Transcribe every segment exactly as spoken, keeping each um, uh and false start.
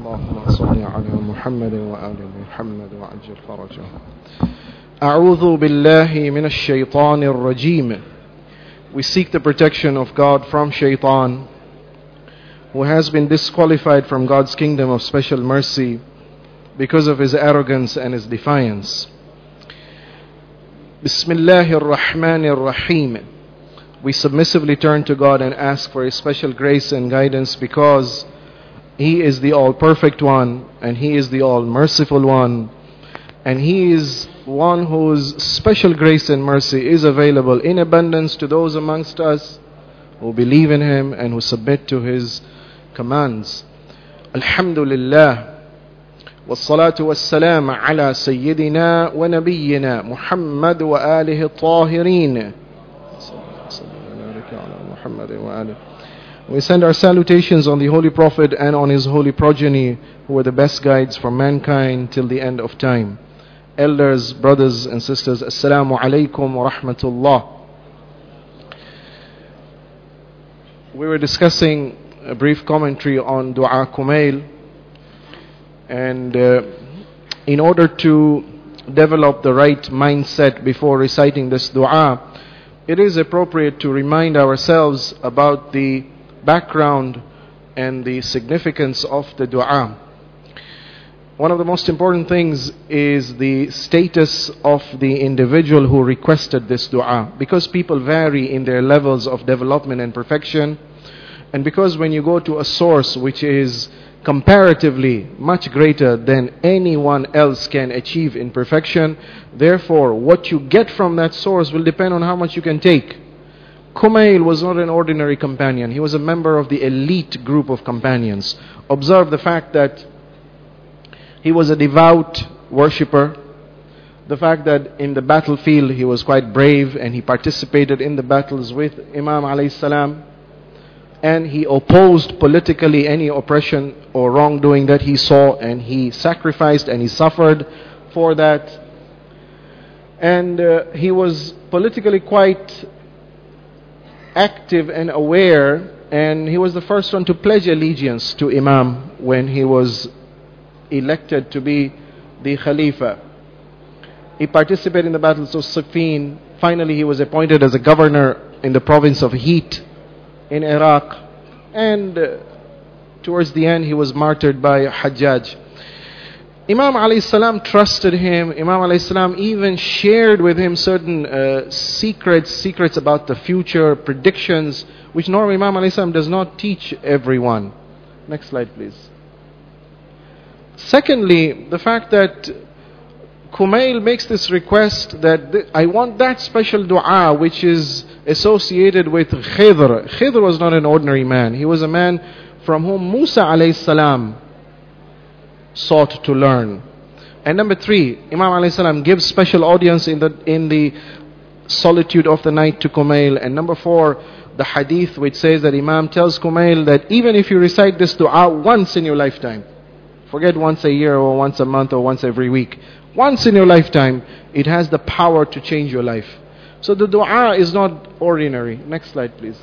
اللهم صل على محمد وآل محمد وعجل فرجه. أعوذ بالله من الشيطان الرجيم. We seek the protection of God from Shaitan, who has been disqualified from God's kingdom of special mercy because of his arrogance and his defiance. Bismillahir Rahmanir Rahim. We submissively turn to God and ask for his special grace and guidance, because he is the all-perfect one and he is the all-merciful one, and he is one whose special grace and mercy is available in abundance to those amongst us who believe in him and who submit to his commands. Alhamdulillah. والصلاة والسلام على سيدنا ونبينا محمد وآله الطاهرين. We send our salutations on the Holy Prophet and on his holy progeny, who are the best guides for mankind till the end of time. Elders, brothers and sisters, Assalamu alaikum wa rahmatullah. We were discussing a brief commentary on Dua Kumail, and uh, in order to develop the right mindset before reciting this dua, it is appropriate to remind ourselves about the background and the significance of the dua. One of the most important things is the status of the individual who requested this dua, because people vary in their levels of development and perfection, and because when you go to a source which is comparatively much greater than anyone else can achieve in perfection, therefore what you get from that source will depend on how much you can take. Kumail was not an ordinary companion. He was a member of the elite group of companions. Observe the fact that he was a devout worshipper, the fact that in the battlefield he was quite brave and he participated in the battles with Imam alayhi salam, and he opposed politically any oppression or wrongdoing that he saw, and he sacrificed and he suffered for that. And uh, he was politically quite active and aware, and he was the first one to pledge allegiance to Imam when he was elected to be the Khalifa. He participated in the battles of Siffin. Finally he was appointed as a governor in the province of Heat in Iraq, and uh, towards the end he was martyred by Hajjaj. Imam alayhi salam trusted him. Imam alayhi salam even shared with him certain uh, secrets, secrets about the future, predictions, which normally Imam alayhi salam does not teach everyone. Next slide please. Secondly, the fact that Kumail makes this request that th- I want that special dua which is associated with Khidr. Khidr was not an ordinary man. He was a man from whom Musa alayhi salam sought to learn. And number three, Imam alayhi salam gives special audience in the in the solitude of the night to Kumail. And number four, the hadith which says that Imam tells Kumail that even if you recite this dua once in your lifetime, forget once a year or once a month or once every week, once in your lifetime, it has the power to change your life. So the dua is not ordinary. Next slide please.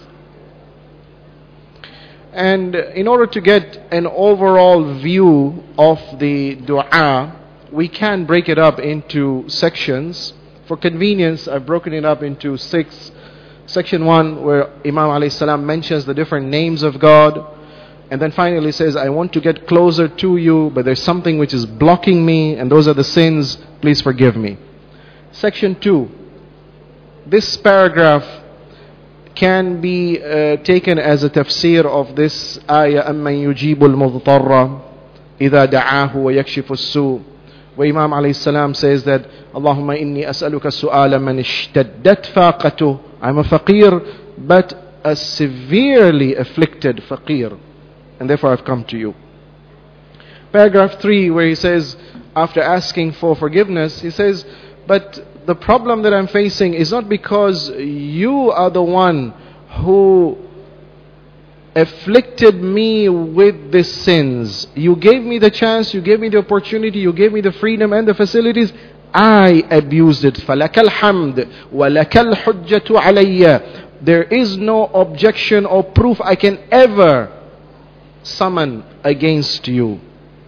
And in order to get an overall view of the dua, we can break it up into sections. For convenience, I've broken it up into six. Section one, where Imam alayhi salam mentions the different names of God, and then finally says, I want to get closer to you, but there's something which is blocking me, and those are the sins, please forgive me. Section two, this paragraph can be uh, taken as a tafsir of this ayah, أَمَّنْ يُجِيبُ الْمُضْطَرَّ إِذَا دَعَاهُ وَيَكْشِفُ السُّوءِ, where Imam alayhi salam says that Allahumma inni as'aluka su'ala man ishtaddat faqatuh. I'm a faqir, but a severely afflicted faqir, and therefore I've come to you. Paragraph three, where he says, after asking for forgiveness, he says, but the problem that I'm facing is not because you are the one who afflicted me with these sins. You gave me the chance, you gave me the opportunity, you gave me the freedom and the facilities. I abused it. فَلَكَ الْحَمْدِ وَلَكَ الْحُجَّةُ عَلَيَّ. There is no objection or proof I can ever summon against you.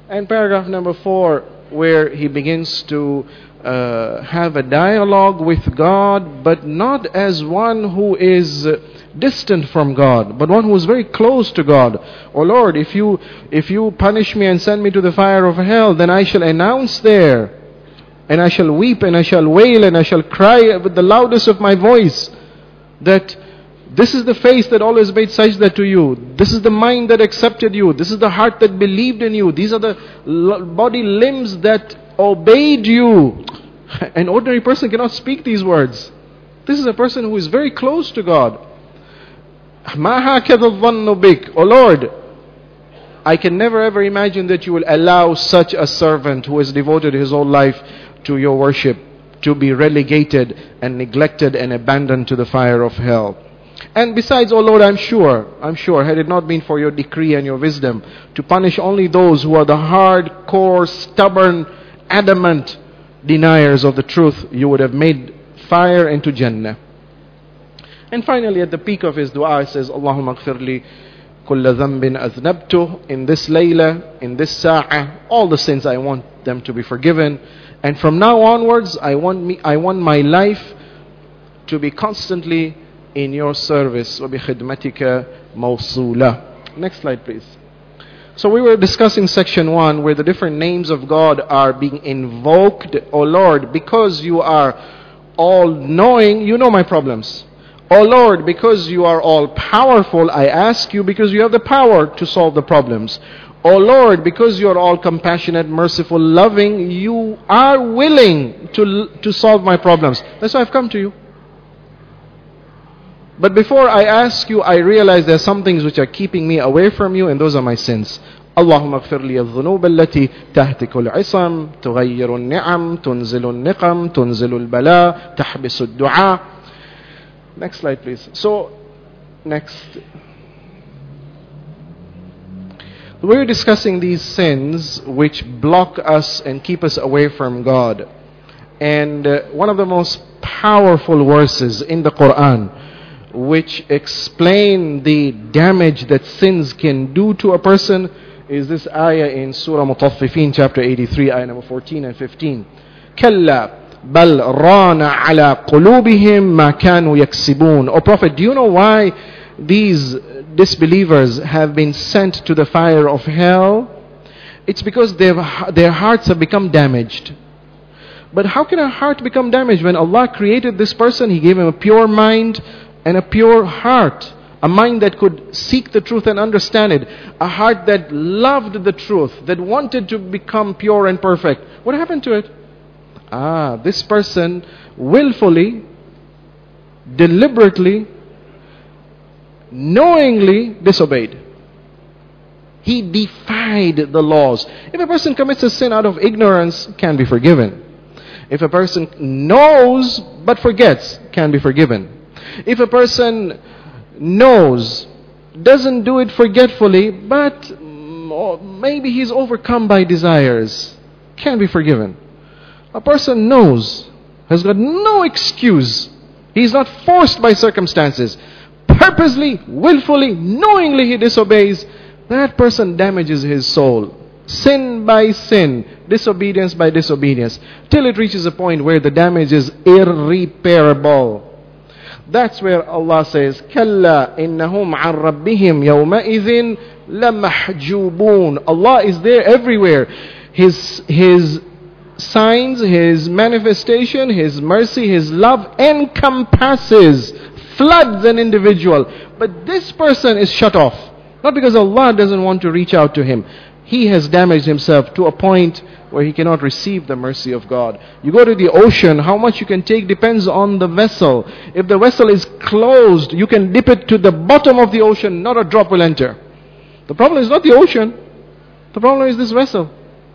And paragraph number four, where he begins to uh, have a dialogue with God, but not as one who is uh, distant from God, but one who is very close to God. Oh Lord, if you if you punish me and send me to the fire of hell, then I shall announce there, and I shall weep and I shall wail and I shall cry with the loudest of my voice that this is the face that always made sajda to you. This is the mind that accepted you. This is the heart that believed in you. These are the l- body limbs that obeyed you. An ordinary person cannot speak these words. This is a person who is very close to God. مَا هَكَذَا الظَّنُّ بِكَ. Oh Lord, I can never ever imagine that you will allow such a servant who has devoted his whole life to your worship to be relegated and neglected and abandoned to the fire of hell. And besides, oh Lord, I'm sure, I'm sure, had it not been for your decree and your wisdom to punish only those who are the hardcore, stubborn, adamant deniers of the truth, you would have made fire into Jannah. And finally, at the peak of his dua, he says, Allahumma gfirli kulla dhanbin aznabtuh. In this layla, in this sa'ah, all the sins I want them to be forgiven. And from now onwards, I want me, I want my life to be constantly in your service. وَبِخِدْمَتِكَ مَوْصُولَةً. Next slide, please. So we were discussing section one, where the different names of God are being invoked. Oh Lord, because you are all-knowing, you know my problems. Oh Lord, because you are all-powerful, I ask you because you have the power to solve the problems. Oh Lord, because you are all-compassionate, merciful, loving, you are willing to, to solve my problems. That's why I've come to you. But before I ask you, I realize there are some things which are keeping me away from you, and those are my sins. اللهم اغفر لي الذنوب التي تهتك العصم تغير النعم تنزل النقم تنزل البلاء تحبس الدعاء. Next slide, please. So, next. We were discussing these sins which block us and keep us away from God. And uh, one of the most powerful verses in the Quran which explain the damage that sins can do to a person is this ayah in Surah Mutaffifin, chapter eighty-three, ayah number fourteen and fifteen. كَلَّا بَلْ رَانَ عَلَى قُلُوبِهِمْ مَا كَانُوا يَكْسِبُونَ. O Prophet, do you know why these disbelievers have been sent to the fire of hell? It's because their hearts have become damaged. But how can a heart become damaged? When Allah created this person, He gave him a pure mind and a pure heart. A mind that could seek the truth and understand it. A heart that loved the truth, that wanted to become pure and perfect. What happened to it? Ah, this person willfully, deliberately, knowingly disobeyed. He defied the laws. If a person commits a sin out of ignorance, can be forgiven. If a person knows but forgets, can be forgiven. If a person knows, doesn't do it forgetfully, but maybe he's overcome by desires, can be forgiven. A person knows, has got no excuse. He's not forced by circumstances. Purposely, willfully, knowingly he disobeys. That person damages his soul. Sin by sin, disobedience by disobedience, till it reaches a point where the damage is irreparable. That's where Allah says, كَلَّا إِنَّهُمْ عَنْ رَبِّهِمْ يَوْمَئِذٍ لَمَحْجُوبُونَ. Allah is there everywhere. His, His signs, His manifestation, His mercy, His love encompasses, floods an individual. But this person is shut off. Not because Allah doesn't want to reach out to him. He has damaged himself to a point where he cannot receive the mercy of God. You go to the ocean, how much you can take depends on the vessel. If the vessel is closed, you can dip it to the bottom of the ocean, not a drop will enter. The problem is not the ocean. The problem is this vessel.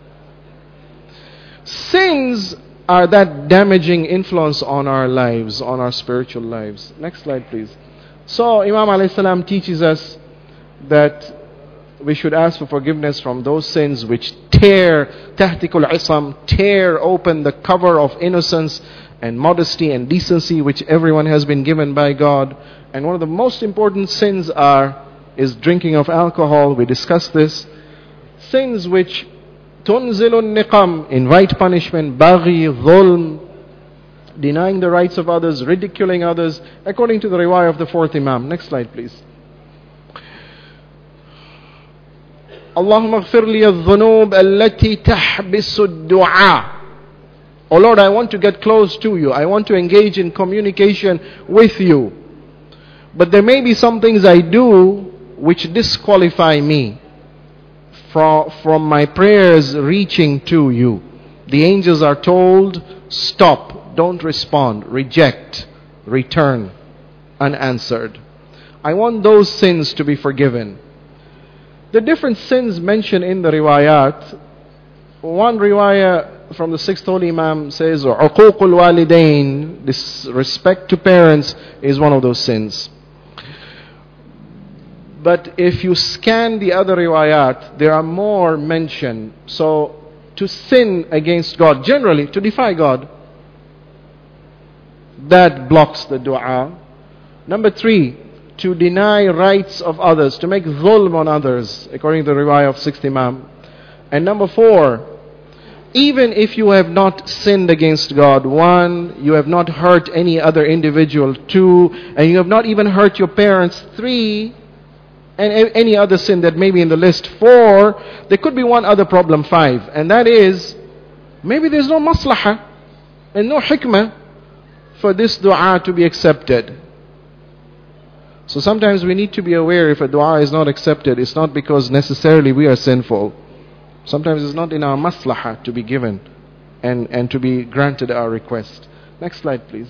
Sins are that damaging influence on our lives, on our spiritual lives. Next slide, please. So Imam alayhi salam teaches us that we should ask for forgiveness from those sins which tear, tahtikul isam, tear open the cover of innocence and modesty and decency which everyone has been given by God. And one of the most important sins are is drinking of alcohol. We discussed this. Sins which تنزل النقم, invite punishment. بغي, ظلم, denying the rights of others, ridiculing others, according to the riwayah of the fourth Imam. Next slide, please. اللهم اغفر لي الذنوب التي تحبس الدعاء. Oh Lord, I want to get close to you. I want to engage in communication with you. But there may be some things I do which disqualify me from, from my prayers reaching to you. The angels are told, stop, don't respond, reject, return, unanswered. I want those sins to be forgiven. The different sins mentioned in the riwayat, one riwayah from the sixth holy Imam says, عقوق الوالدين, disrespect to parents, is one of those sins. But if you scan the other riwayat, there are more mentioned. So, to sin against God, generally, to defy God, that blocks the dua. Number three, to deny rights of others, to make dhulm on others, according to the riwayah of sixth Imam. And number four, even if you have not sinned against God, one, you have not hurt any other individual, two, and you have not even hurt your parents, three, and any other sin that may be in the list, four, there could be one other problem, five, and that is, maybe there's no maslahah and no hikmah for this dua to be accepted. So sometimes we need to be aware if a dua is not accepted, it's not because necessarily we are sinful. Sometimes it's not in our maslahah to be given and, and to be granted our request. Next slide, please.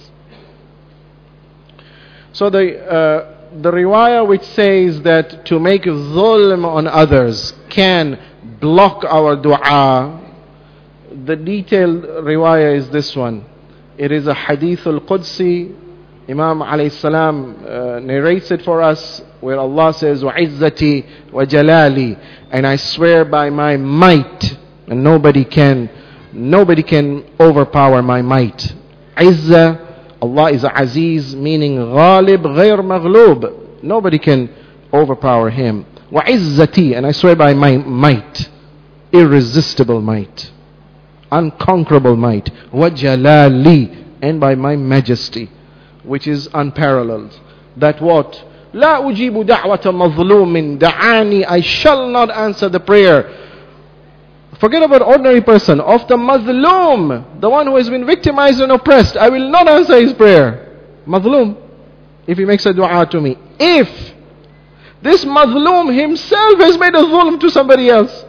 So the uh, the riwayah which says that to make dhulm on others can block our dua, the detailed riwayah is this one. It is a hadith al-Qudsi. Imam alayhi salam uh, narrates it for us, where Allah says, وَعِزَّتِي وَجَلَالِي, and I swear by my might, and nobody can nobody can overpower my might. Izzah, Allah is Aziz, meaning ghalib ghayr maghlub. Nobody can overpower him. وَعِزَّتِي, and I swear by my might, irresistible might, unconquerable might. وَجَلَالِي, and by my majesty, which is unparalleled. That what? لا أجيب دعوة مظلوم دعاني, I shall not answer the prayer. Forget about ordinary person. Of the mazlum, the one who has been victimized and oppressed, I will not answer his prayer. Mazlum, if he makes a dua to me. If this mazlum himself has made a zulm to somebody else.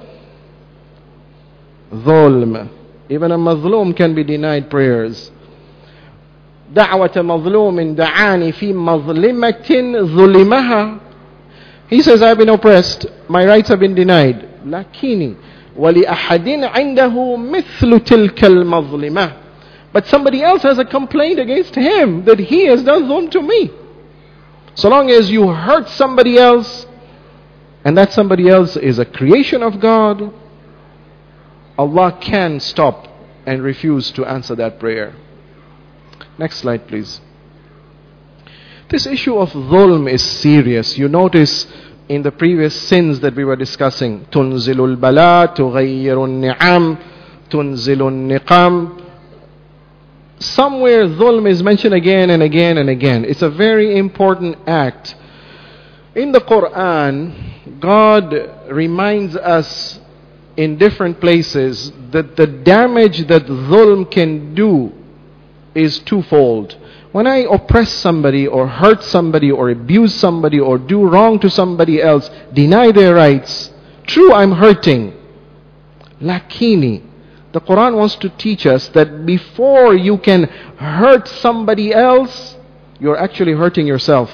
Zulm. Even a mazlum can be denied prayers. دعوة مظلوم دعاني في مظلمة ظلمها. He says, I have been oppressed, my rights have been denied. لكني ولأحد عنده مثل تلك المظلمة. But somebody else has a complaint against him that he has done zulm to me. So long as you hurt somebody else, and that somebody else is a creation of God, Allah can stop and refuse to answer that prayer. Next slide, please. This issue of dhulm is serious. You notice in the previous sins that we were discussing, tunzilul bala, tughayyirun ni'am, tunzilun niqam. Somewhere dhulm is mentioned again and again and again. It's a very important act. In the Quran, God reminds us in different places that the damage that dhulm can do is twofold. When I oppress somebody or hurt somebody or abuse somebody or do wrong to somebody else, deny their rights, true, I'm hurting. Lakini, the Quran wants to teach us that before you can hurt somebody else, you're actually hurting yourself.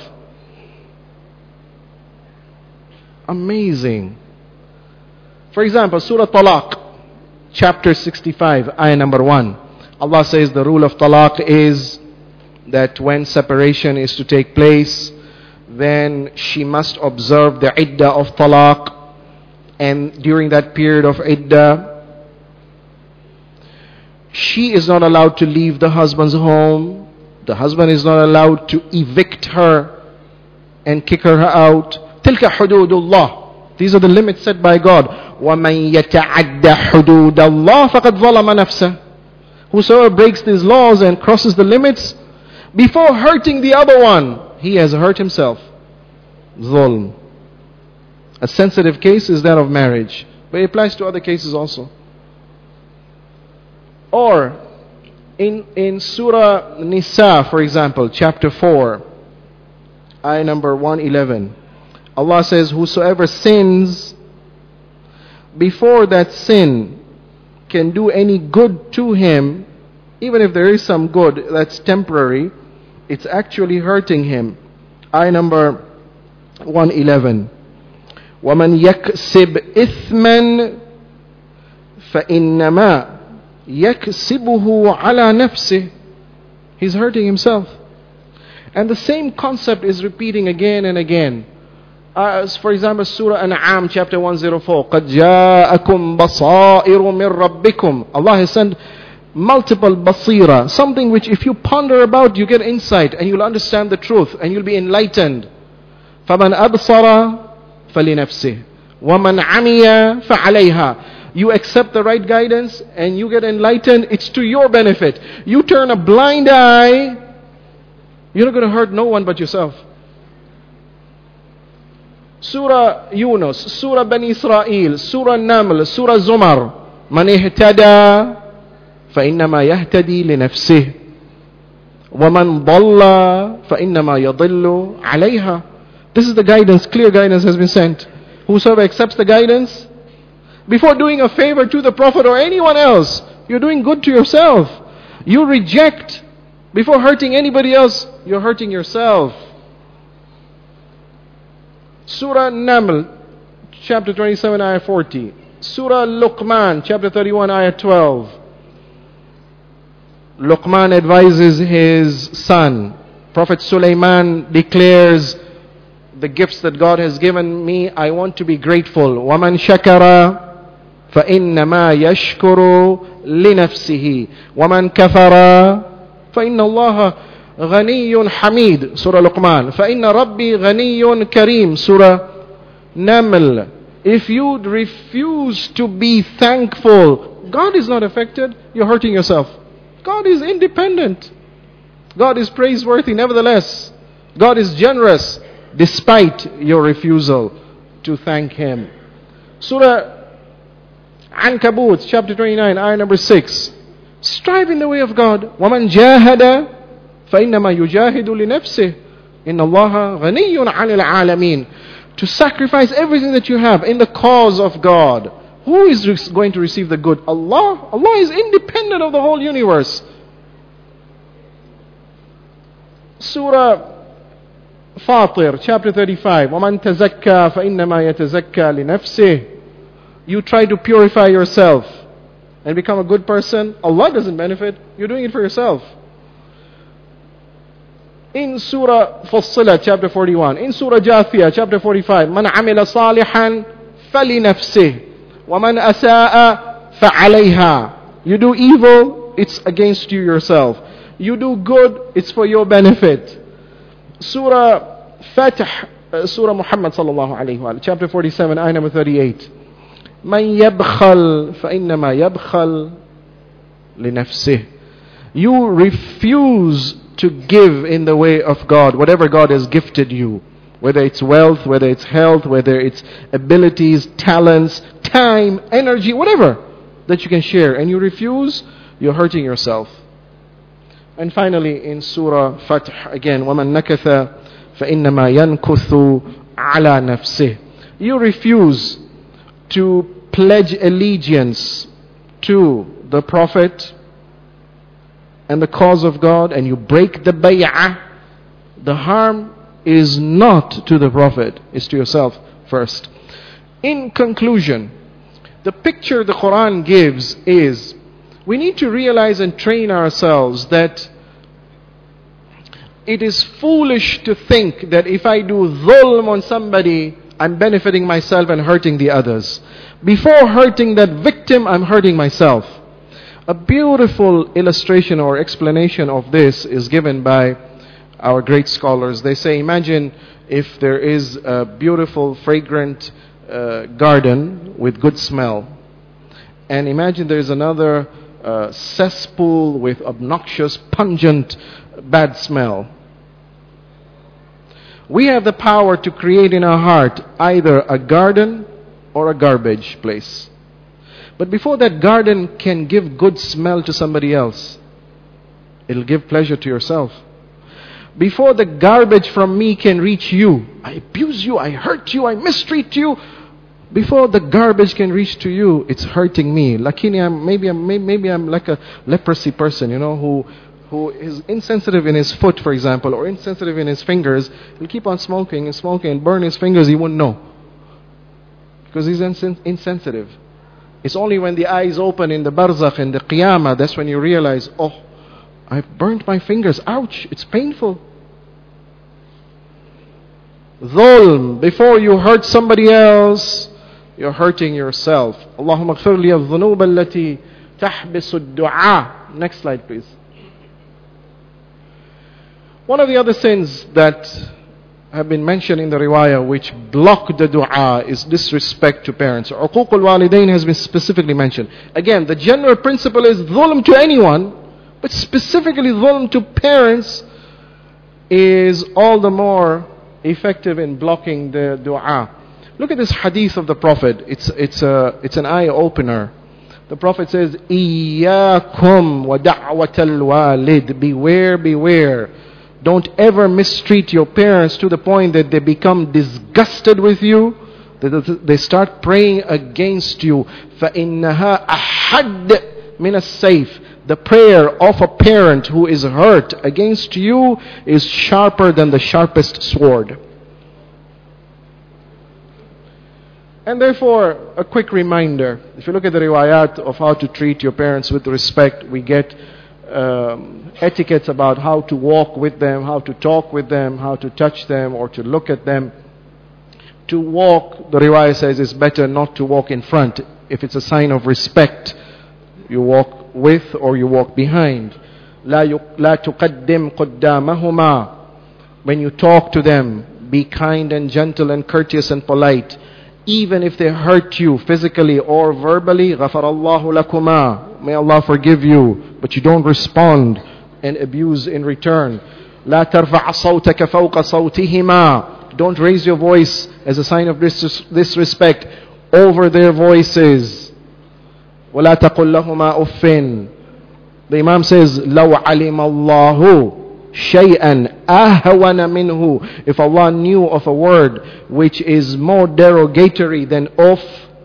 Amazing. For example, Surah Talaq, chapter sixty-five, ayah number one. Allah says the rule of talaq is that when separation is to take place, then she must observe the iddah of talaq, and during that period of iddah, she is not allowed to leave the husband's home. The husband is not allowed to evict her and kick her out. تلك حدود الله. These are the limits set by God. وَمَنْ يَتَعَدَّ حُدُودَ اللَّهِ فَقَدْ ظَلَمَ نَفْسَهُ. Whosoever breaks these laws and crosses the limits before hurting the other one, he has hurt himself. Zulm. A sensitive case is that of marriage, but it applies to other cases also. Or in in Surah Nisa, for example, chapter four, ayah number one eleven, Allah says, whosoever sins before that sin can do any good to him, even if there is some good that's temporary, it's actually hurting him. Ayah number one eleven. وَمَنْ يَكْسِبْ إِثْمًا فَإِنَّمَا يَكْسِبُهُ عَلَى نَفْسِهِ. He's hurting himself. And the same concept is repeating again and again. Uh, for example, Surah An'am, chapter one oh four. قَدْ جَاءَكُمْ بَصَائِرُ مِنْ رَبِّكُمْ. Allah has sent multiple basira, something which if you ponder about, you get insight and you'll understand the truth and you'll be enlightened. فَمَنْ أَبْصَرَ فَلِنَفْسِهِ وَمَنْ عَمِيَ فَعَلَيْهَا. You accept the right guidance and you get enlightened, it's to your benefit. You turn a blind eye, you're not going to hurt no one but yourself. Surah Yunus, Surah Bani Israel, Surah Naml, Surah Zumar. Man ihtada فإنما يهتدي لنفسه ومن ضل فإنما يضل عليها. This is the guidance, clear guidance has been sent. Whosoever accepts the guidance, before doing a favor to the Prophet or anyone else, you're doing good to yourself. You reject before hurting anybody else, you're hurting yourself. Surah Naml, chapter twenty-seven, ayah forty. Surah Luqman, chapter thirty-one, ayah twelve. Luqman advises his son. Prophet Sulaiman declares, the gifts that God has given me, I want to be grateful. وَمَنْ شَكَرَ فَإِنَّمَا يَشْكُرُ لِنَفْسِهِ وَمَنْ كَفَرَ فَإِنَّ اللَّهَ غَنِيٌّ حَمِيدٌ. Surah Luqman. فَإِنَّ رَبِّي غَنِيٌّ كَرِيمٌ. Surah Naml. If you refuse to be thankful, God is not affected, you're hurting yourself. God is independent. God is praiseworthy nevertheless. God is generous despite your refusal to thank Him. Surah Ankabut, chapter twenty-nine, ayah number six. Strive in the way of God. وَمَنْ جَاهَدَ فَإِنَّمَا يُجَاهِدُ لِنَفْسِهِ إِنَّ اللَّهَ غَنِيٌّ عَنِ الْعَالَمِينَ. To sacrifice everything that you have in the cause of God. Who is going to receive the good? Allah. Allah is independent of the whole universe. Surah Fatir, chapter thirty-five. وَمَنْ تَزَكَّى فَإِنَّمَا يَتَزَكَّى لِنَفْسِهِ. You try to purify yourself and become a good person. Allah doesn't benefit. You're doing it for yourself. In Surah Fussilat, chapter forty-one. In Surah Jathiyah, chapter forty-five. مَنْ عَمِلَ صَالِحًا فَلِنَفْسِهِ وَمَنْ أَسَاءَ فَعَلَيْهَا. You do evil, it's against you yourself. You do good, it's for your benefit. Surah Fatih, uh, Surah Muhammad sallallahu alayhi wa sallam, chapter forty-seven, ayah number thirty-eight. مَنْ يَبْخَلْ فَإِنَّمَا يَبْخَلْ لِنَفْسِهِ. You refuse to give in the way of God, whatever God has gifted you. Whether it's wealth, whether it's health, whether it's abilities, talents, time, energy, whatever that you can share. And you refuse, you're hurting yourself. And finally in Surah Fatih again, وَمَنْ نَكَثَ فَإِنَّمَا يَنْكُثُ عَلَى نَفْسِهِ. You refuse to pledge allegiance to the Prophet and the cause of God, and you break the bay'ah. The harm is not to the Prophet, it's to yourself first. In conclusion, the picture the Quran gives is, we need to realize and train ourselves that it is foolish to think that if I do dhulm on somebody, I'm benefiting myself and hurting the others. Before hurting that victim, I'm hurting myself. A beautiful illustration or explanation of this is given by our great scholars. They say, imagine if there is a beautiful, fragrant uh, garden with good smell, and imagine there is another uh, cesspool with obnoxious, pungent, bad smell. We have the power to create in our heart either a garden or a garbage place. But before that garden can give good smell to somebody else, it'll give pleasure to yourself. Before the garbage from me can reach you, I abuse you, I hurt you, I mistreat you. Before the garbage can reach to you, it's hurting me. Lakini, I'm, maybe, I'm, maybe I'm like a leprosy person, you know, who who is insensitive in his foot, for example, or insensitive in his fingers. He'll keep on smoking and smoking and burn his fingers, he wouldn't know. Because he's insen- insensitive. It's only when the eyes open in the barzakh, in the qiyamah, that's when you realize, oh, I've burnt my fingers. Ouch, it's painful. Dhulm, before you hurt somebody else, you're hurting yourself. Allahumma ighfir li adh-dhunub allati tahbisu ad-du'a. Next slide, please. One of the other sins that have been mentioned in the riwayah which block the dua is disrespect to parents. Uquq al-walidain has been specifically mentioned. Again, the general principle is dhulm to anyone, but specifically dhulm to parents is all the more effective in blocking the dua. Look at this hadith of the Prophet. It's, it's, a, it's an eye-opener. The Prophet says, Iyyakum wa da'watal walid. Beware, beware. Don't ever mistreat your parents to the point that they become disgusted with you, that they start praying against you. فَإِنَّهَا أَحَدْ مِنَ السَّيْفِ. The prayer of a parent who is hurt against you is sharper than the sharpest sword. And therefore, a quick reminder. If you look at the riwayat of how to treat your parents with respect, we get Um, etiquettes about how to walk with them, how to talk with them, how to touch them or to look at them. To walk, the riwayah says, it's better not to walk in front. If it's a sign of respect, you walk with or you walk behind. لا تقدم قدامهما. When you talk to them, be kind and gentle and courteous and polite. Even if they hurt you physically or verbally, غفر الله لكما. May Allah forgive you. But you don't respond and abuse in return. لا ترفع صوتك فوق صوتهما. Don't raise your voice as a sign of disrespect over their voices. ولا تقل لهما أف. The Imam says, لو علم الله شيئا أهون منه. If Allah knew of a word which is more derogatory than off,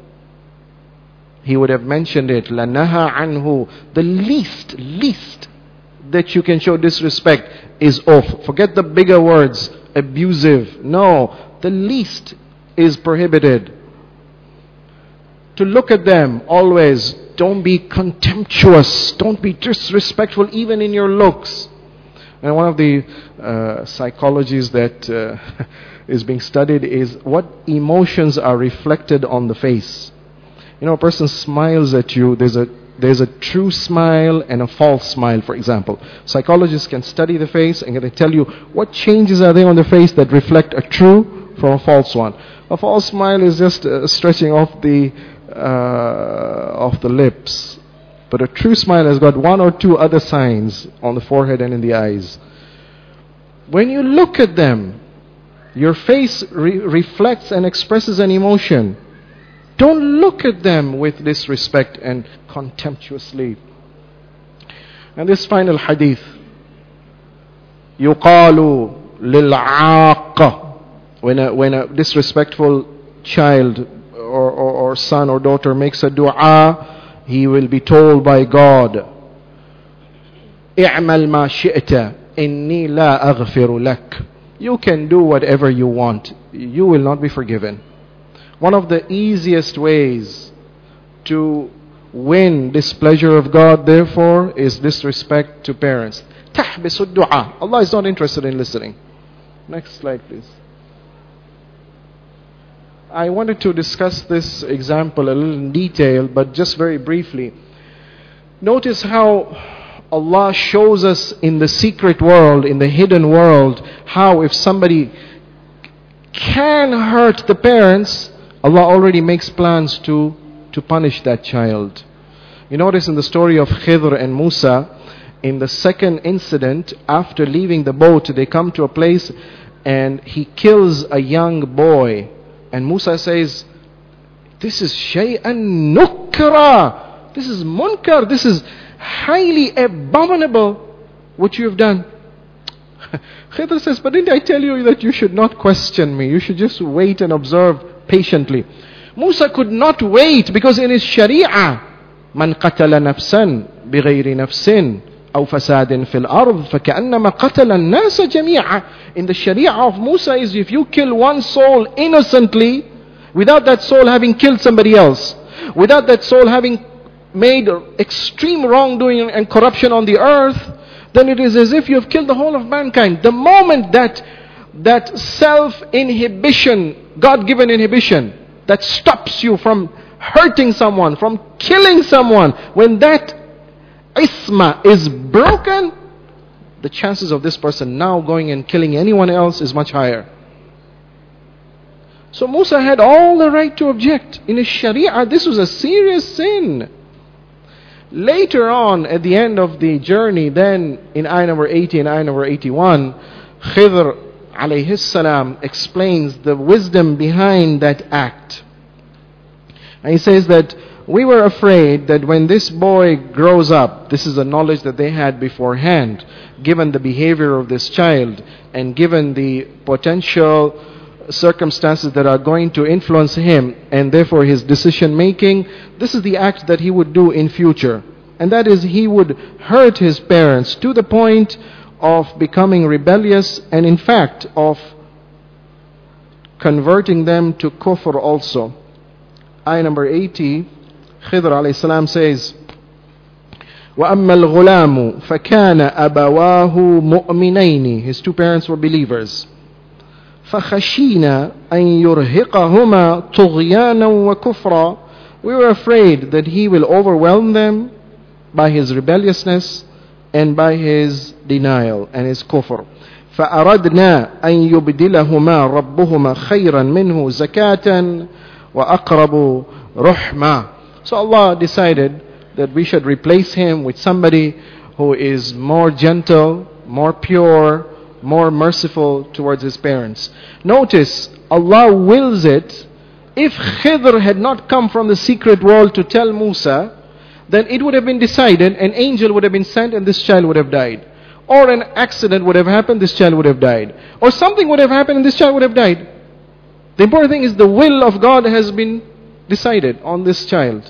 He would have mentioned it. لَنَهَا عَنْهُ. The least, least that you can show disrespect is off. Forget the bigger words, abusive. No, the least is prohibited. To look at them always, don't be contemptuous. Don't be disrespectful even in your looks. And one of the uh, psychologies that uh, is being studied is what emotions are reflected on the face. You know, a person smiles at you, there's a there's a true smile and a false smile, for example. Psychologists can study the face and they tell you what changes are there on the face that reflect a true from a false one. A false smile is just uh, stretching off the uh, off the lips. But a true smile has got one or two other signs on the forehead and in the eyes. When you look at them, your face re- reflects and expresses an emotion. Don't look at them with disrespect and contemptuously. And this final hadith, يُقَالُ لِلْعَاقَّ. When a, when a disrespectful child or, or, or son or daughter makes a dua, he will be told by God, اعمل ما شئت إني لا أغفر لك. You can do whatever you want. You will not be forgiven. One of the easiest ways to win displeasure of God, therefore, is disrespect to parents. تحبس الدعاء. Allah is not interested in listening. Next slide, please. I wanted to discuss this example a little in detail, but just very briefly. Notice how Allah shows us in the secret world, in the hidden world, how if somebody can hurt the parents, Allah already makes plans to, to punish that child. You notice in the story of Khidr and Musa, in the second incident, after leaving the boat, they come to a place and he kills a young boy. And Musa says, this is shay'an nukra. This is munkar. This is highly abominable what you have done. Khidr says, but didn't I tell you that you should not question me? You should just wait and observe patiently. Musa could not wait because in his sharia, man qatala nafsan bighayri nafsin aw fasadin fil ard fakannama qatala an-nasa jami'a. In the sharia of Musa is if you kill one soul innocently, without that soul having killed somebody else, without that soul having made extreme wrongdoing and corruption on the earth, then it is as if you have killed the whole of mankind. The moment that that self-inhibition, God-given inhibition, that stops you from hurting someone, from killing someone, when that isma is broken, the chances of this person now going and killing anyone else is much higher. So Musa had all the right to object. In his sharia, this was a serious sin. Later on, at the end of the journey, then in ayah number eighty and ayah number eighty-one, Khidr alayhi salam explains the wisdom behind that act. And he says that we were afraid that when this boy grows up, this is a knowledge that they had beforehand, given the behavior of this child and given the potential circumstances that are going to influence him and therefore his decision making, this is the act that he would do in future. And that is, he would hurt his parents to the point of becoming rebellious and in fact of converting them to kufr also. Ayah number eighty, Khidr alayhi salam says, وَأَمَّا الْغُلَامُ فَكَانَ أَبَوَاهُ مُؤْمِنَيْنِ. His two parents were believers. فَخَشِينَا أَن يُرْهِقَهُمَا طُغْيَانًا وَكُفْرًا. We were afraid that he will overwhelm them by his rebelliousness and by his denial and his kufr. فَأَرَدْنَا أَن يُبْدِلَهُمَا رَبُّهُمَا خَيْرًا مِنْهُ زَكَاةً وَأَقْرَبُ رُحْمًا. So Allah decided that we should replace him with somebody who is more gentle, more pure, more merciful towards his parents. Notice, Allah wills it. If Khidr had not come from the secret world to tell Musa, then it would have been decided, an angel would have been sent and this child would have died. Or an accident would have happened, this child would have died. Or something would have happened and this child would have died. The important thing is the will of God has been decided on this child.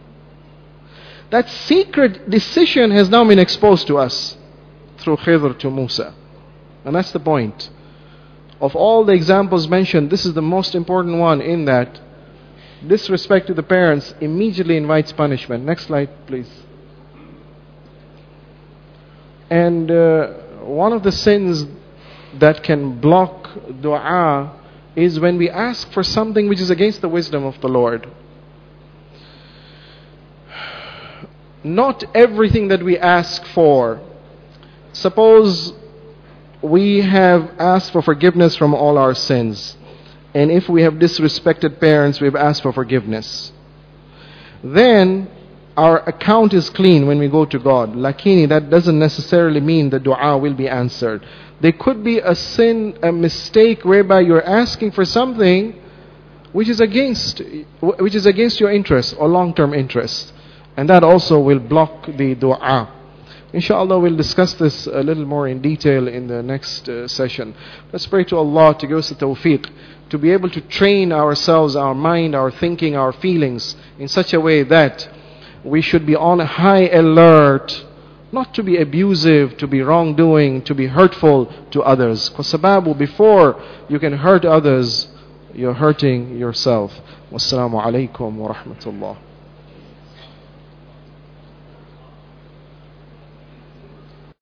That secret decision has now been exposed to us through Khidr to Musa. And that's the point. Of all the examples mentioned, this is the most important one in that disrespect to the parents immediately invites punishment. Next slide, please. And uh, one of the sins that can block dua is when we ask for something which is against the wisdom of the Lord. Not everything that we ask for. Suppose we have asked for forgiveness from all our sins, and if we have disrespected parents, we have asked for forgiveness. Then our account is clean when we go to God. Lakini, that doesn't necessarily mean the dua will be answered. There could be a sin, a mistake whereby you're asking for something which is against, which is against your interest or long-term interest, and that also will block the dua. Inshallah, we'll discuss this a little more in detail in the next uh, session. Let's pray to Allah to give us the tawfiq to be able to train ourselves, our mind, our thinking, our feelings in such a way that we should be on high alert, not to be abusive, to be wrongdoing, to be hurtful to others. Because sababu, before you can hurt others, you're hurting yourself. Wassalamu alaikum wa rahmatullah.